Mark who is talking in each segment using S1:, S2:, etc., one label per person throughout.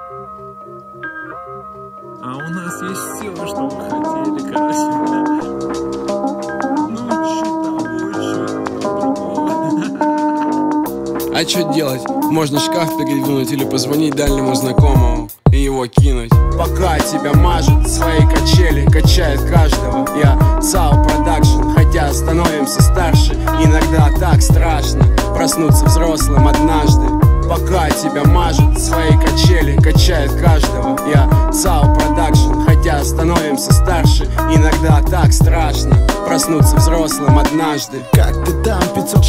S1: А у нас есть все, что вы хотели, короче. Ну, чуть того, чуть другого.
S2: А что делать? Можно шкаф передвинуть или позвонить дальнему знакомому и его кинуть. Пока тебя мажет, свои качели качает каждого. Я САУ Продакшн, хотя становимся старше. Иногда так страшно проснуться взрослым однажды. Пока тебя мажет, свои качели качает каждого. Я САУ Продакшн, хотя становимся старше. Иногда так страшно проснуться взрослым однажды.
S3: Как ты там,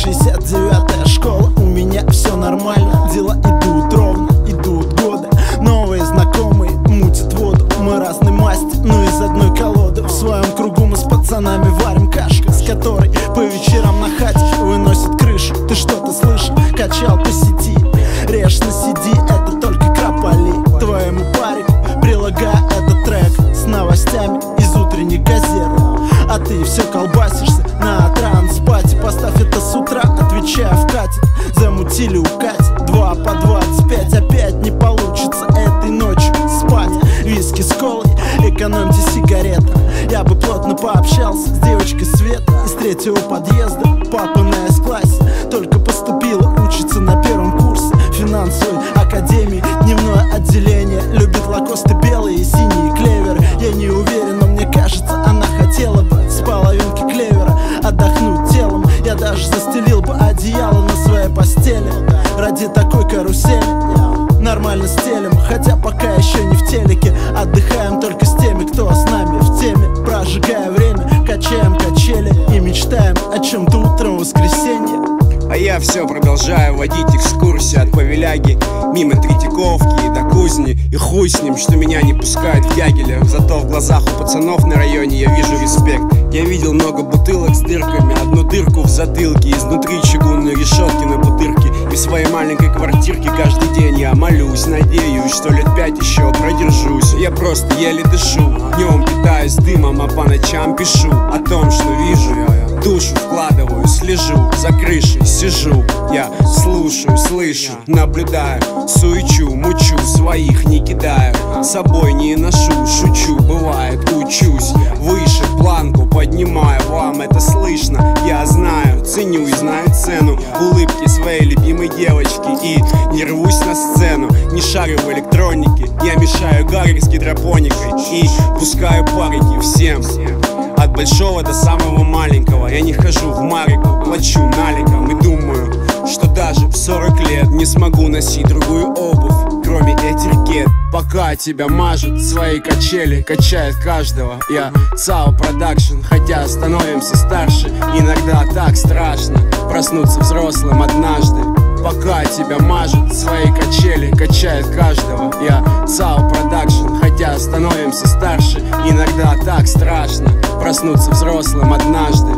S3: 569-я школа? У меня все нормально, дела идут ровно, идут годы. Новые знакомые мутят воду, мы разной масти, но из одной колоды. В своем кругу мы с пацанами варим кашку, с которой по вечерам на хате выносит крышу. Ты что-то слышал? Качал по сети, режь на CD, это только крополи. Твоему парику прилагаю этот трек с новостями из утренних газет. А ты все колбасишься на транспате. Поставь это с утра, отвечая вкатит. Замутили укатит 2 по 25. Опять не получится этой ночью спать. Виски с колой, экономьте сигареты. Я бы плотно пообщался с девочкой Света из 3-го подъезда. Папа на С-классе только поступила, учится на 1-м курсе финансовой академии. Дневное отделение, любит лакосты белые и синие клеверы. Я не уверен, но мне кажется, она хотела бы с половинки клевера отдохнуть телом. Я даже застелил бы одеяло на своей постели ради такой карусели. Нормально стелем, хотя пока еще не в телеке. Отдыхаем только с теми, кто с нами в теме. Прожигая время, качаем качели и мечтаем о чем-то утром в воскресенье.
S2: А я все продолжаю водить экскурсии от Павеляги мимо Третьяковки и до Кузни. И хуй с ним, что меня не пускают в Дягилев. Зато в глазах у пацанов на районе я вижу респект. Я видел много бутылок с дырками, одну дырку в затылке, изнутри чугунные решетки на бутырке. И в своей маленькой квартирке каждый день я молюсь, надеюсь, что лет 5 еще продержусь. Я просто еле дышу, днем питаюсь дымом, а по ночам пишу о том, что вижу. Душу вкладываю, слежу, за крышей сижу. Я слушаю, слышу, наблюдаю, суечу, мучу, своих не кидаю, с собой не ношу, шучу, бывает, учусь. Выше планку поднимаю, вам это слышно. Я знаю, ценю и знаю цену улыбки своей любимой девочки. И не рвусь на сцену, не шарю в электронике. Я мешаю гарри с гидропоникой и пускаю парики всем. От большого до самого маленького. Я не хожу в Марику, плачу наликом. И думаю, что даже в 40 лет не смогу носить другую обувь, кроме этикет. Пока тебя мажут, свои качели качает каждого. Я САУ Продакшн, хотя становимся старше. Иногда так страшно проснуться взрослым однажды. Пока тебя мажут, свои качели качает каждого. Я САУ Продакшн, хотя становимся старше. Иногда так страшно проснуться взрослым однажды.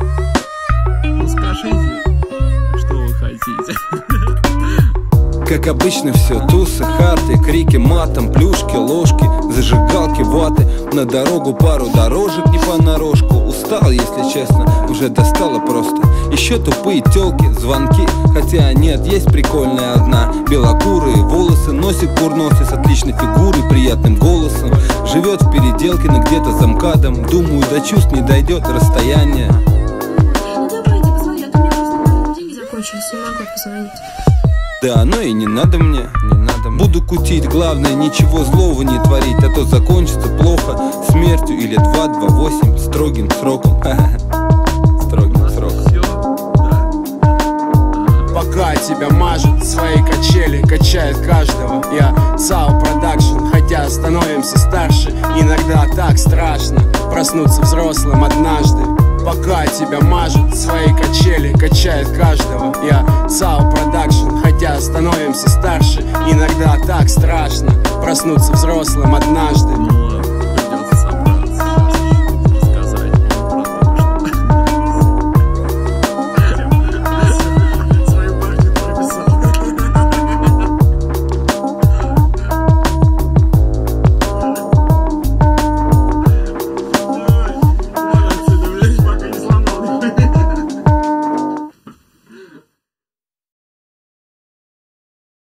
S1: Ну скажите, что вы хотите.
S4: Как обычно все, тусы, харты, крики матом, плюшки, ложки, зажигалки, ваты. На дорогу пару дорожек не понарошку. Устал, если честно, уже достало просто. Еще тупые тёлки, звонки, хотя нет, есть прикольная одна. Белокурые волосы, носик курносый с отличной фигурой, приятным голосом. Живет в переделке, но где-то за МКАДом. Думаю, до чувств не дойдет расстояние.
S5: Ну давайте позвони, а то мне просто деньги закончились, не могу позвонить.
S4: Да, но и не надо мне, Буду кутить, главное ничего злого не творить, а то закончится плохо смертью или 2-2-8 строгим сроком. Строгим сроком.
S2: Пока тебя мажут, свои качели качает каждого. Я САУ Продакшн, хотя становимся старше. Иногда так страшно проснуться взрослым однажды. Пока тебя мажут, свои качели качает каждого. Я САУ Продакшн, хотя становимся старше. Иногда так страшно проснуться взрослым однажды.